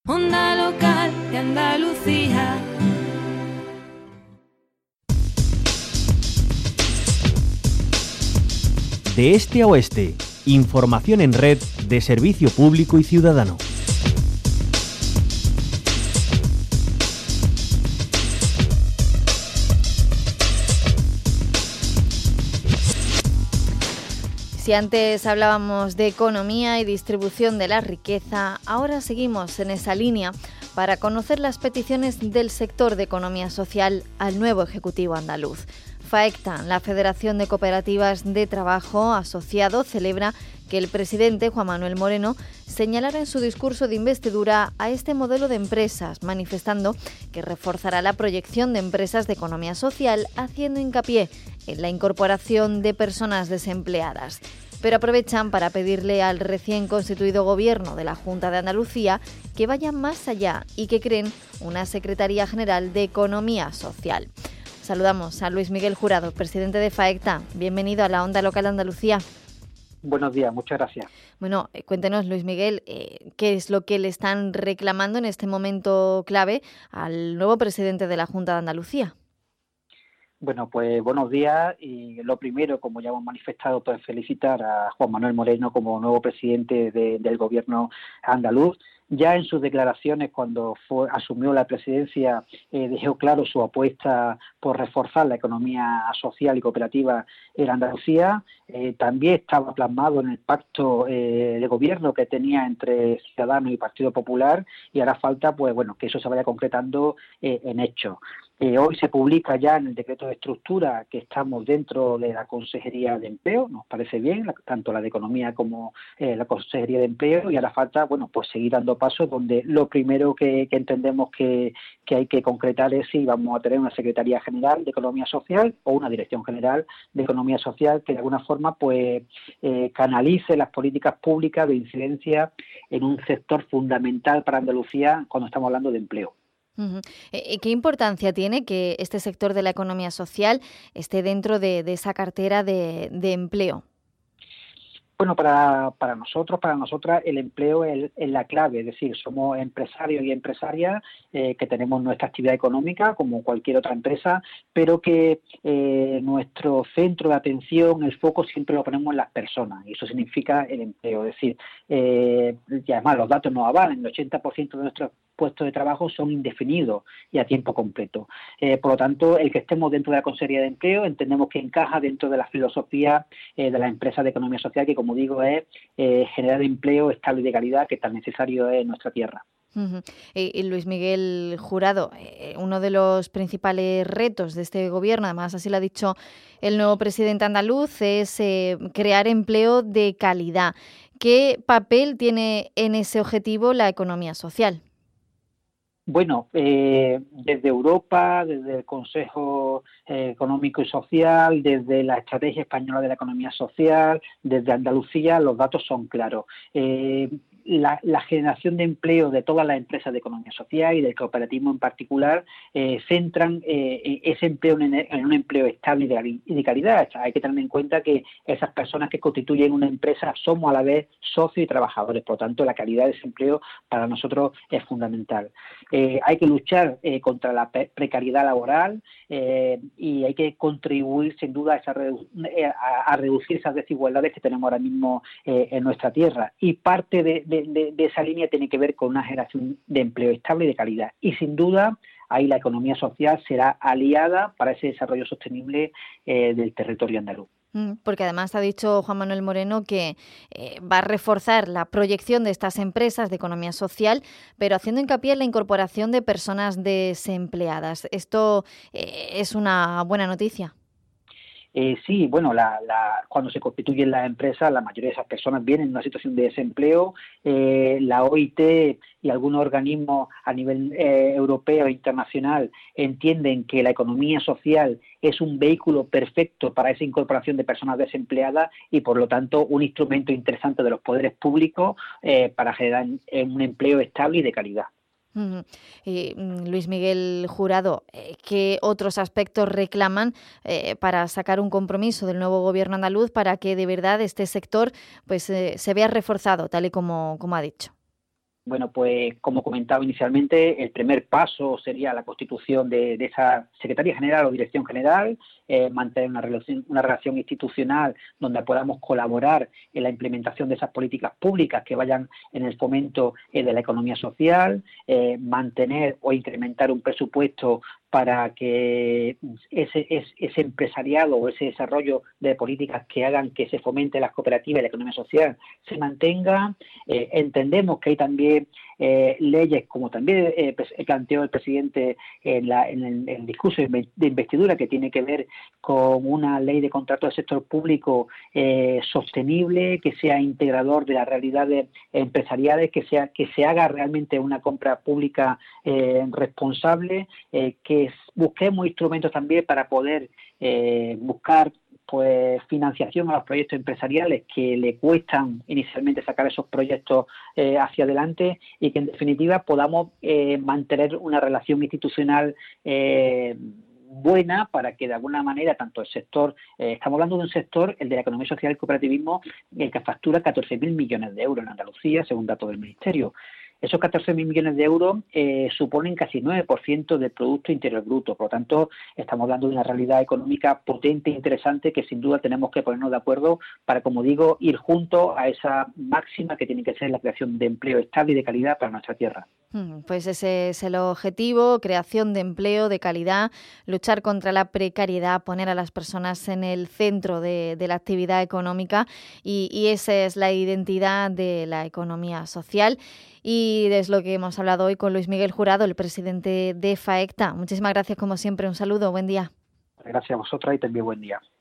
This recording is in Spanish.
Onda local de Andalucía. De este a oeste, información en red de servicio público y ciudadano. Si antes hablábamos de economía y distribución de la riqueza, ahora seguimos en esa línea para conocer las peticiones del sector de economía social al nuevo Ejecutivo andaluz. FAECTA, la Federación de Cooperativas de Trabajo Asociado, celebra que el presidente Juan Manuel Moreno señalara en su discurso de investidura a este modelo de empresas, manifestando que reforzará la proyección de empresas de economía social, haciendo hincapié en la incorporación de personas desempleadas. Pero aprovechan para pedirle al recién constituido Gobierno de la Junta de Andalucía que vaya más allá y que creen una Secretaría General de Economía Social. Saludamos a Luis Miguel Jurado, presidente de FAECTA. Bienvenido a la Onda Local de Andalucía. Buenos días, muchas gracias. Bueno, cuéntenos, Luis Miguel, ¿qué es lo que le están reclamando en este momento clave al nuevo presidente de la Junta de Andalucía? Bueno, pues buenos días y lo primero, como ya hemos manifestado, pues felicitar a Juan Manuel Moreno como nuevo presidente del Gobierno andaluz. Ya en sus declaraciones, cuando asumió la presidencia, dejó claro su apuesta por reforzar la economía social y cooperativa en Andalucía. También estaba plasmado en el pacto de gobierno que tenía entre Ciudadanos y Partido Popular, y ahora falta, pues bueno, que eso se vaya concretando en hechos. Hoy se publica ya en el decreto de estructura que estamos dentro de la Consejería de Empleo, nos parece bien, tanto la de Economía como la Consejería de Empleo, y ahora falta, bueno, pues seguir dando pasos, donde lo primero que entendemos que hay que concretar es si vamos a tener una Secretaría General de Economía Social o una Dirección General de Economía Social que de alguna forma pues canalice las políticas públicas de incidencia en un sector fundamental para Andalucía cuando estamos hablando de empleo. Uh-huh. ¿Qué importancia tiene que este sector de la economía social esté dentro de esa cartera de empleo? Bueno, para nosotros, para nosotras, el empleo es la clave, es decir, somos empresarios y empresarias que tenemos nuestra actividad económica como cualquier otra empresa, pero que nuestro centro de atención, el foco siempre lo ponemos en las personas, y eso significa el empleo, es decir, y además los datos nos avalan, el 80% de nuestros puestos de trabajo son indefinidos y a tiempo completo. Por lo tanto, el que estemos dentro de la Consejería de Empleo entendemos que encaja dentro de la filosofía de la empresa de economía social, que como digo es generar empleo estable y de calidad, que tan necesario es en nuestra tierra. Uh-huh. Luis Miguel Jurado, uno de los principales retos de este gobierno, además así lo ha dicho el nuevo presidente andaluz, es crear empleo de calidad. ¿Qué papel tiene en ese objetivo la economía social? Bueno, desde Europa, desde el Consejo Económico y Social, desde la Estrategia Española de la Economía Social, desde Andalucía, los datos son claros. La generación de empleo de todas las empresas de economía social y del cooperativismo en particular centran ese empleo en un empleo estable y de calidad. O sea, hay que tener en cuenta que esas personas que constituyen una empresa somos a la vez socios y trabajadores, por lo tanto la calidad de ese empleo para nosotros es fundamental. Hay que luchar contra la precariedad laboral y hay que contribuir sin duda a reducir esas desigualdades que tenemos ahora mismo en nuestra tierra, y parte de esa línea tiene que ver con una generación de empleo estable y de calidad, y sin duda ahí la economía social será aliada para ese desarrollo sostenible del territorio andaluz. Porque además ha dicho Juan Manuel Moreno que va a reforzar la proyección de estas empresas de economía social, pero haciendo hincapié en la incorporación de personas desempleadas. ¿Esto es una buena noticia? Sí, bueno, cuando se constituyen las empresas, la mayoría de esas personas vienen en una situación de desempleo. La OIT y algunos organismos a nivel europeo e internacional entienden que la economía social es un vehículo perfecto para esa incorporación de personas desempleadas y, por lo tanto, un instrumento interesante de los poderes públicos para generar un empleo estable y de calidad. Luis Miguel Jurado, ¿qué otros aspectos reclaman para sacar un compromiso del nuevo gobierno andaluz para que de verdad este sector pues se vea reforzado, tal y como ha dicho? Bueno, pues como comentaba inicialmente, el primer paso sería la constitución de esa Secretaría General o Dirección General, mantener una relación institucional donde podamos colaborar en la implementación de esas políticas públicas que vayan en el fomento de la economía social, mantener o incrementar un presupuesto para que ese empresariado o ese desarrollo de políticas que hagan que se fomente las cooperativas y la economía social se mantenga. Entendemos que hay también leyes, como también planteó el presidente en el discurso de investidura, que tiene que ver con una ley de contrato del sector público sostenible, que sea integrador de las realidades empresariales, que se haga realmente una compra pública responsable, que busquemos instrumentos también para poder buscar pues financiación a los proyectos empresariales que le cuestan inicialmente sacar esos proyectos hacia adelante, y que en definitiva podamos mantener una relación institucional buena, para que de alguna manera tanto el sector, estamos hablando de un sector, el de la economía social y el cooperativismo, el que factura 14.000 millones de euros en Andalucía, según datos del Ministerio. Esos 14.000 millones de euros suponen casi 9% del Producto Interior Bruto. Por lo tanto, estamos hablando de una realidad económica potente e interesante, que sin duda tenemos que ponernos de acuerdo para, como digo, ir juntos a esa máxima que tiene que ser la creación de empleo estable y de calidad para nuestra tierra. Pues ese es el objetivo: creación de empleo de calidad, luchar contra la precariedad, poner a las personas en el centro de la actividad económica, y esa es la identidad de la economía social. Y es lo que hemos hablado hoy con Luis Miguel Jurado, el presidente de FAECTA. Muchísimas gracias, como siempre. Un saludo, buen día. Gracias a vosotras y también buen día.